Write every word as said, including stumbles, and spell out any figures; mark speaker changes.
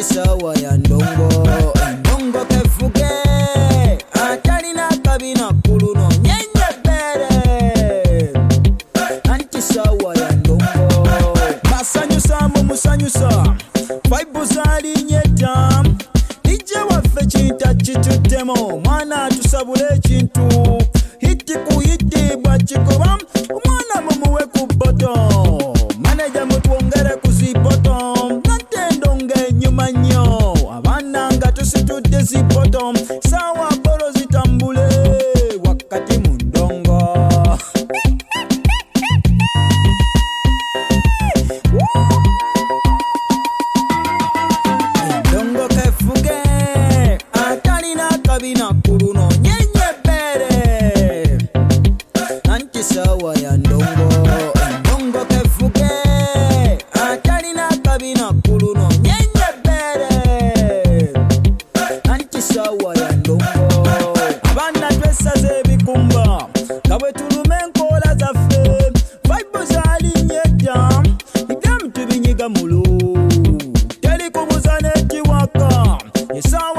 Speaker 1: anti sawa ya ndongo ndongo kefuge atali na kabina kuluno nyenye bere anti sawa ya ndongo masanyusa mu musanyusa vibe zali nyeta ije waffe kinta kitutemo mwana tusabule ekintu hiti ku hiti bwakikuba omwana mumuwe ku boto manager mutwongere ku ziboto natendo ng'enyuma nnyo abaana nga tusitudde ziboto sawa bolo zitambule wakati mu ndongo ndongo kefuge atalina kabina kuluno nyenye bere anti sawa ya ndongo ndongo kefuge atalina kabina kuluno nyenye bere anti sawa ya ndongo abaana twesaze ebikumba nga bwe tulume enkola zaffe vibe zali nyedda ibyamu tubinyiga mulu teri kubuza n'ekiwaka